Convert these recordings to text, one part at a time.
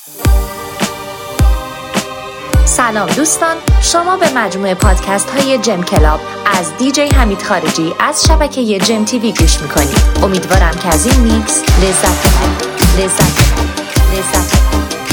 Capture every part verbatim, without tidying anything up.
سلام دوستان، شما به مجموعه پادکست های جم کلاب از دی جی حمید خارجی از شبکه جم تیوی گوش میکنید. امیدوارم که از این میکس لذت ببرید. لذت ببرید. لذت ببرید.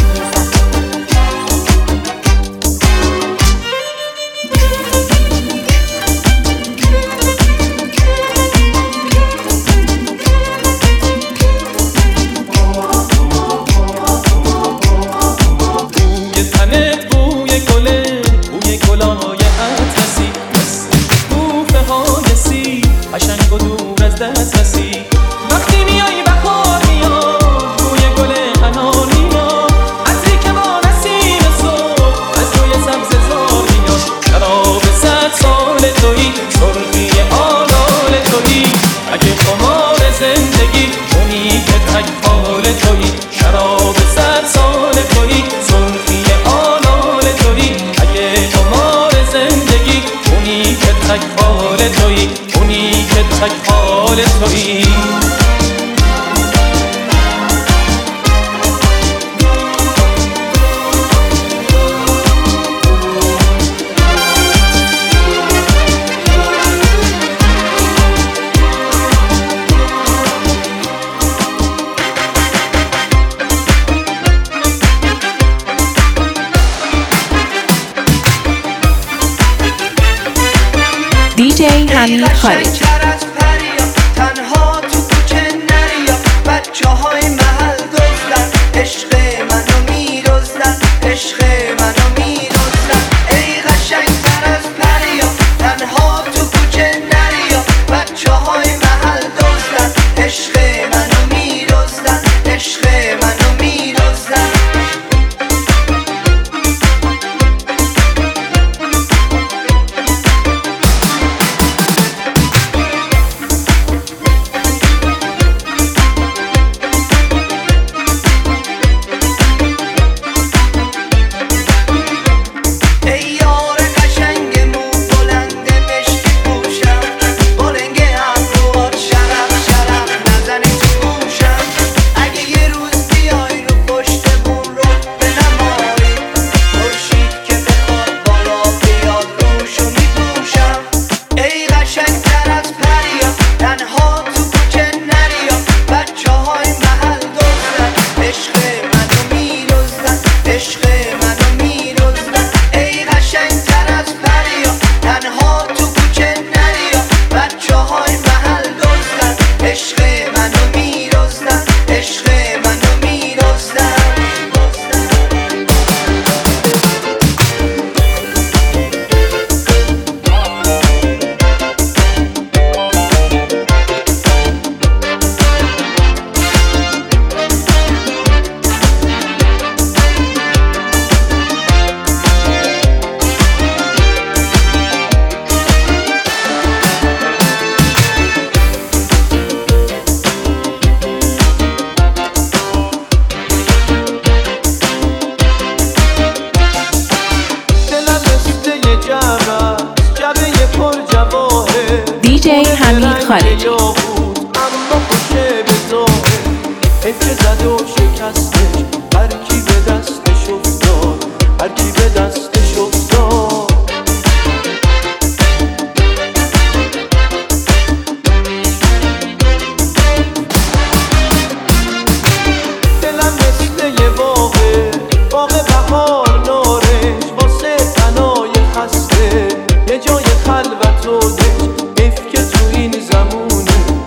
دی جی حمید خارجی. تنها تو کوچه نریا، بچه های محل دزدن، عشق منو میدزدن، عشق منو میدزدن. ای قشنگ تر از پریا، تنها تو کوچه نریا، بچه های محل دزدن، عشق منو میدزدن، عشق منو میدزدن. دی جی حمید خارجی. اما خوشه به ظاهر افت زد و شکسته، هر کی به دستش افتاد، هر کی به دستش افتاد. دلم مثل یه باغه، باغ بهار نارش، واسه تنای خسته یه جای خلوت و دش. حیف که تو این زمونه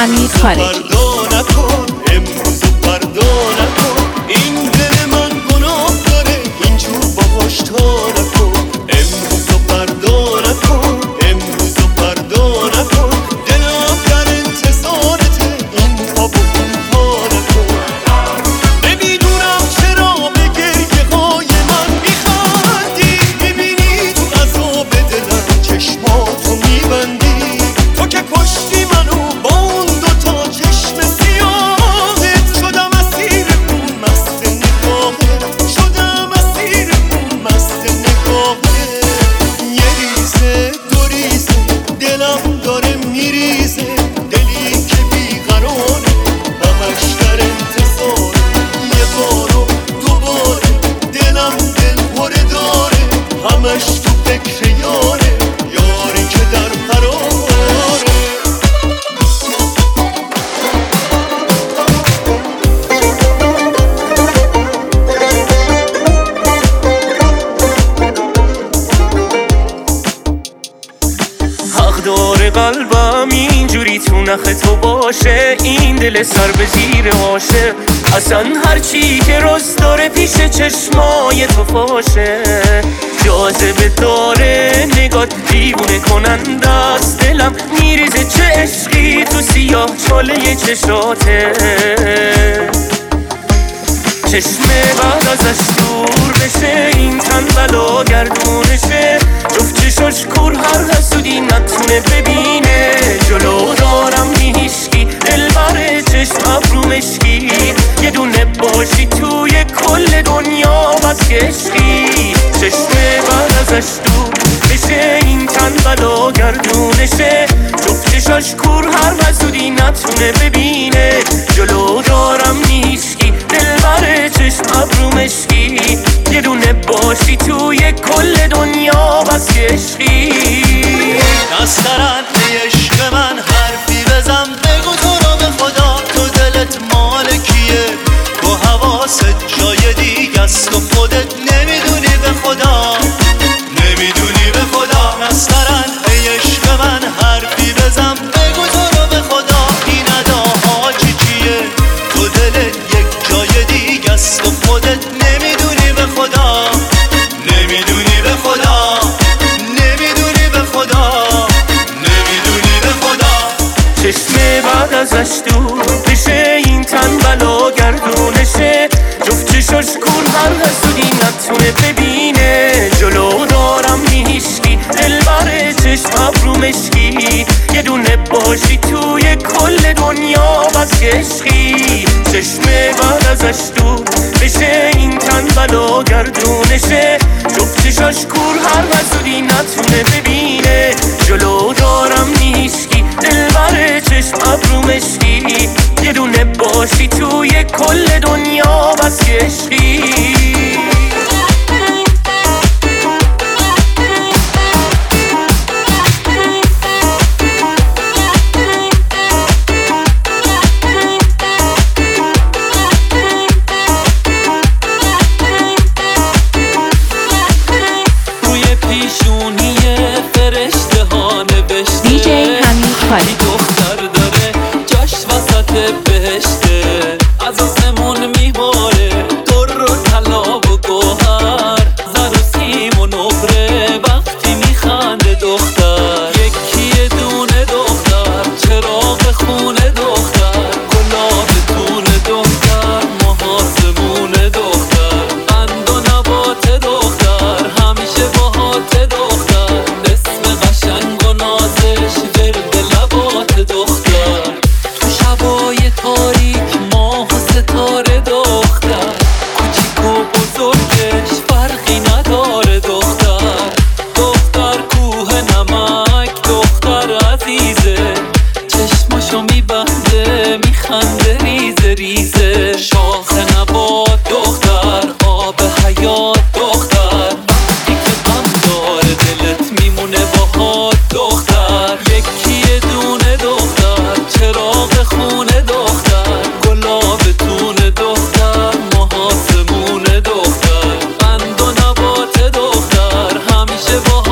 حمید خارجی. قلبم اینجوری تو نخ تو باشه، این دل سر به زیر آشه، اصلا هرچی که روز داره پیش چشمای تو فاشه، جاذبه داره نگات دیوونه کننده است، دلم میریزه چه عشقی تو سیاه چاله چشاته، چشمه بعد ازش دور بشه این تن بلا گردونشه، جفت چشاش کور هر حسودی نتونه ببینه، جلو دارم نیشکی دل بره چشم ابرو مشکی، یه دونه باشی توی کل دنیا بس که عشقی، چشمه بعد ازش دور بشه این تن بلا گردونشه، جفت چشاش کور هر حسودی نتونه ببینه، جلو دارم نیشکی دل بره چشم ابرو مشکی، یه دونه باشی توی کل دنیا بس که عشقی. نسترن ای عشق من حرفی بزن، بگو تو رو به خدا تو دلت مال کیه، تو حواست جای دیگه است و خودت نمیدونی به خدا، نمیدونی به خدا. نسترن ای عشق من حرفی بزن، بگو تو رو به خدا این اداها چی چیه، تو دلت یک جای دیگه است و خودت نمیدونی به خدا، نمیدونی به خدا، نمیدونی به خدا، نمیدونی به خدا. چشمه بعد ازش دور بشه این تن بلا گردونشه، جفت چشاش کور هر حسودی نتونه ببینه، جلو دارم نیشکی دل بره چشم ابرو مشکی، یه دونه باشی توی کل دنیا بس که عشقی، چشمه بعد ازش دور بشه این تن بلا گردونشه، جفت چشاش کور هر حسودی نتونه ببینه، جلو دارم نیشکی دل بره چشم ابرو مشکی، یه دونه باشی توی کل دنیا بس که عشقی.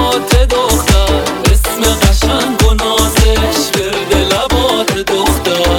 دختر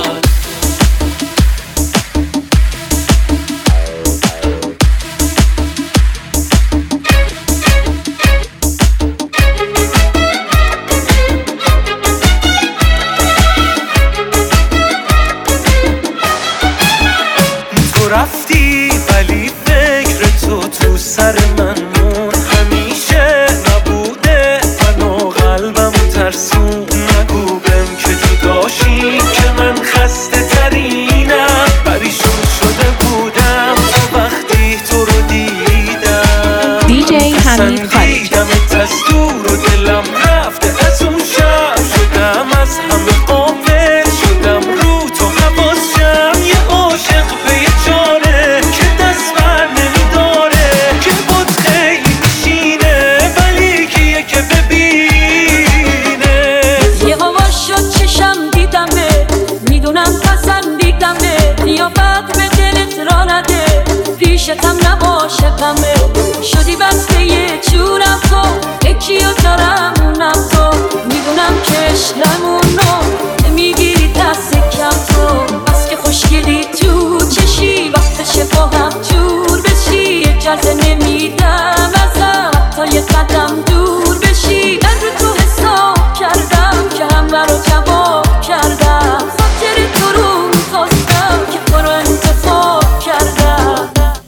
رفتی ولی فکر تو تو سر من مون، همیشه نبوده منو قلبم ترسون. نگو بهم که جداشی که من خسته ترینم، پریشون شده بودم تا وقتی تو رو دیدم. دیجی حمید خارجی. از دور و دلم رفته از اون شب، شدم از همه غافل، شدم رو تو حواسم. یه عاشق به یه جانه که دست بر نمیداره، که بود خیلی میشینه ولی کیه که ببینه. یه هوا شد چشم دیدمه، میدونم پسندیدمه، قیافت به دلت را نده، پیشتم نباشه غمه. شدی بسته یه جونم تو، یکیو دارم اونم تو، میدونم که عشقمونو نمیگیری دست کم تو. بس که خوشگلی تو چشی، وقتشه با هم جور بشی، اجازه نمیدم ازم تا یه قدم دور بشی. من رو تو حساب کردم که همه رو جواب کردم، خاطر تو رو میخواستم که تو رو انتخاب کردم.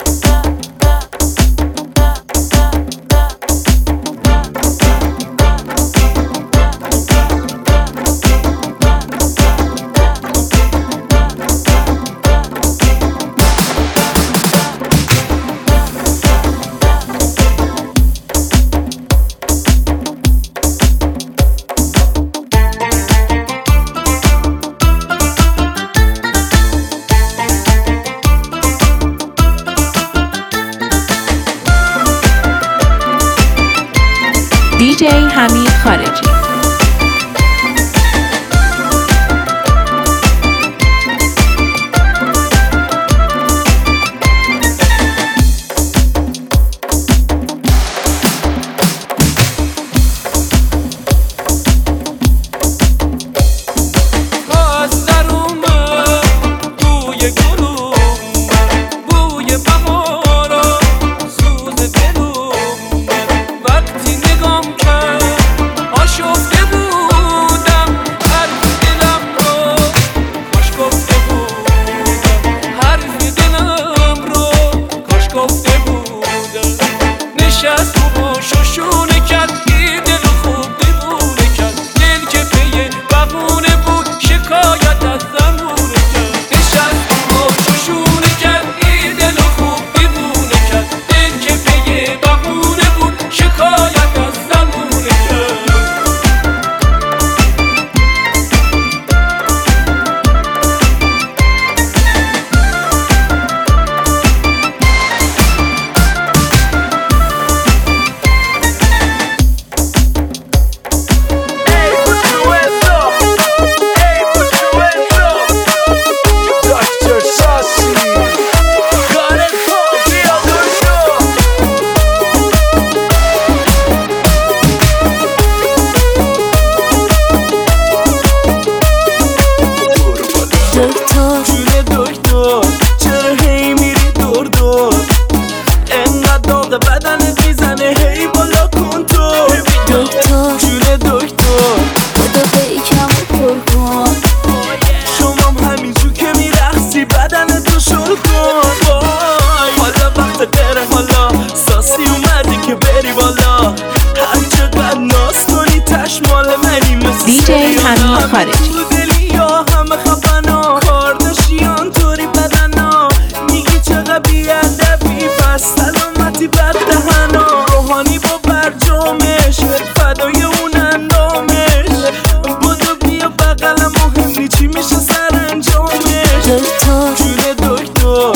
دیجی حمید خارجی. دیجی حمید خارجی. سلامتی بد دهنا، روحانی با برجامش، فدای اون اندامش. بودو بیا بقلم، مهم چی میشه سر انجامش. جون دکتر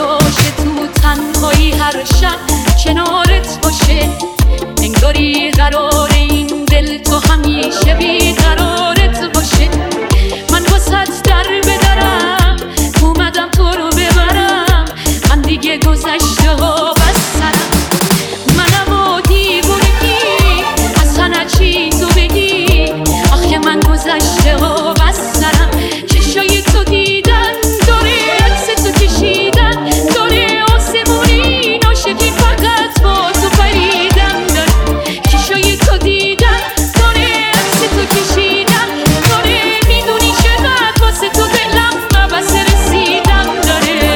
باشه، تو تنهایی هر شب کنارت باشه. انگاری قرار این دل تو همیشه بیقرارت باشه. من واسط در بدرم اومدم تو رو ببرم، من دیگه گذشته ها بس سرم. منم و دیوونگی اصلا چی تو بگی، آخه من گذشته ها بس سرم. چشای تو دیدن داره عکس تو کشیدن داره، آسمونی ناشکی فقط با تو پریدن داره. چشای تو دیدن داره عکس تو کشیدن داره، میدونی چقدر واسه تو دلم مبسه رسیدن داره.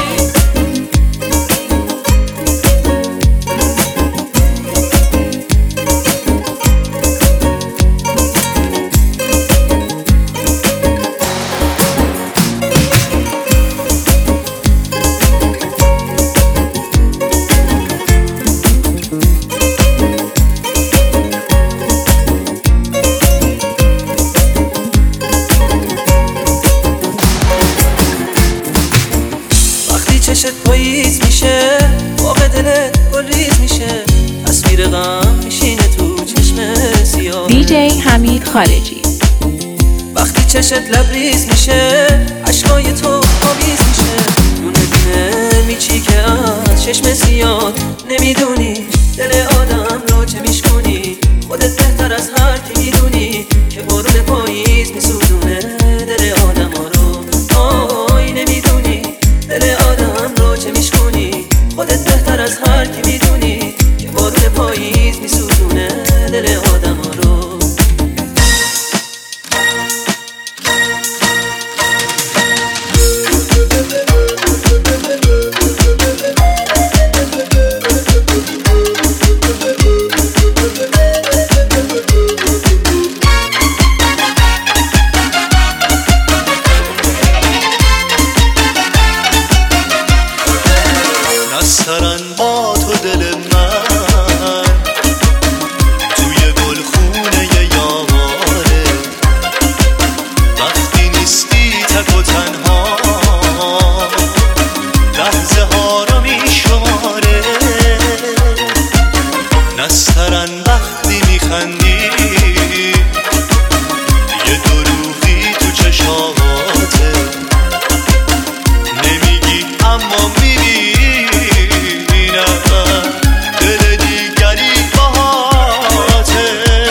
وقتی چشت پاییز میشه، واقع دلت گلریز میشه، تصویر غم میشینه تو چشم سیاه. دیجی حمید خارجی. وقتی چشت لبریز میشه، عشقای تو آویز میشه، دونه دونه میچی که از چشم سیاد. نمیدونی دل آدم رو چه میشکنی، خودت بهتر از هر کی میدونی که بارون پاییز میسوزونه دل آدم ها رو. آی نمیدونی دل آدم رو چه میشکنی، خودت بهتر از هر کی میدونی که بارون پاییز میسوزونه دل آدم ها رو. نسترن با تو دل من توی گلخونه یاره، وقتی نیستی تک و تنها لحظه ها رو میشماره. نسترن وقتی میخندی یه دروغی تو چشاته، نمیگی اما میبینم دل دیگری باهاته.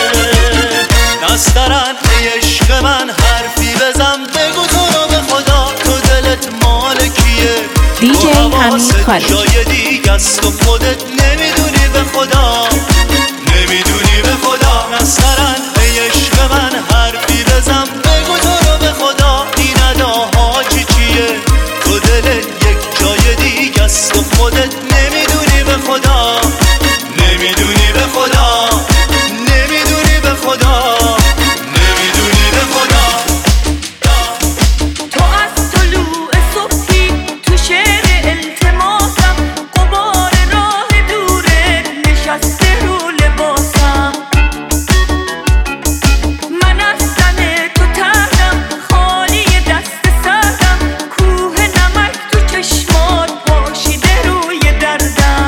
نسترن ای عشق من حرفی بزن، بگو تو رو به خدا تو دلت مال کیه. دیجی حمید خارجی. جای دیگه است و خودت نمیدونی به خدا، نمیدونی به خدا. نسترن ای عشق من حرفی بزن، بگو تو رو به خدا این اداها چی چیه. تو دلت یک جای دیگه است و خودت نمیدونی به خدا، نمیدونی به خدا، نمیدونی به خدا، نمیدونی به خدا. تو از طلوع صبحی تو شعر التماسم، غبار راه دوره نشسته رو لباسم. من از تن تو تنم خالی دست سردم، کوه نمک تو چشمات پاشیده روی دردم.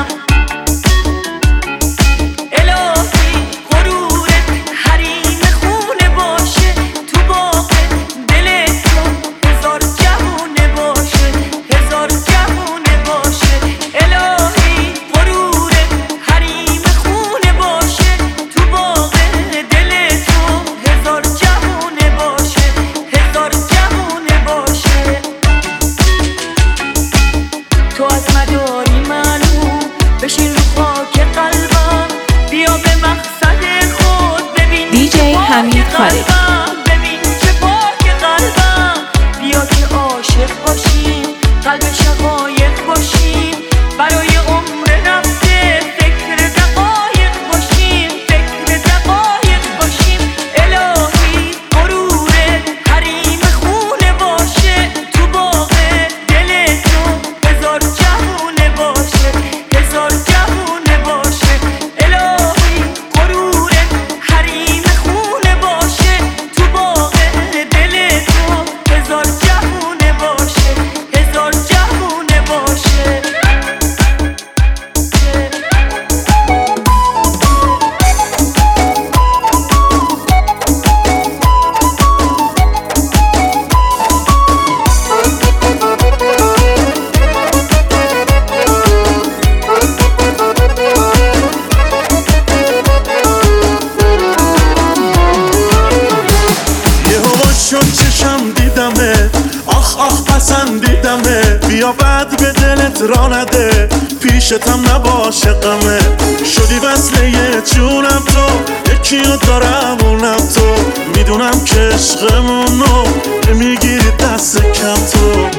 الهی غرورت حریم خونه باشه، تو باغ دل تو هزار جوونه باشه، هزار جوونه باشه. الهی غرورت حریم خونه باشه، تو باغ دل تو هزار جوونه باشه، هزار جوونه باشه. تو از مداری منو بشین رو خاک قلبم، بیا به مقصد خود ببین دیجی چه پاک حمید خارجی. قلبم، ببین چه پاک قلبم. بیا که عاشق باشیم، قلب شقایق باشیم، برای عمر رفته فکر دقایق باشیم، فکر دقایق باشیم. الهی غرورت حریم خونه باشه، تو باغ دل تو هزار جوونه باشه، هزار جوونه باشه. الهی غرورت حریم خونه باشه، دلت را نده، پیشتم نباشه غمه. شدی وصله جونم تو، یکیو دارم اونم تو. میدونم که عشقمونو نمیگیری دست کم تو.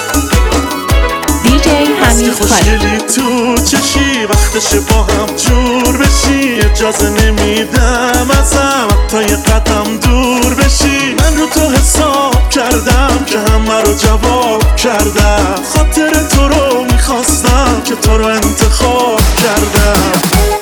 دیجی حمید خوشگلی تو چشی، وقتشه با هم جور بشی. اجازه نمیدم ازم تا یه قدم دور بشی. من رو تو حساب کردم که همه رو جواب کردم. خاطر تو رو میخواستم که تو رو انتخاب کردم.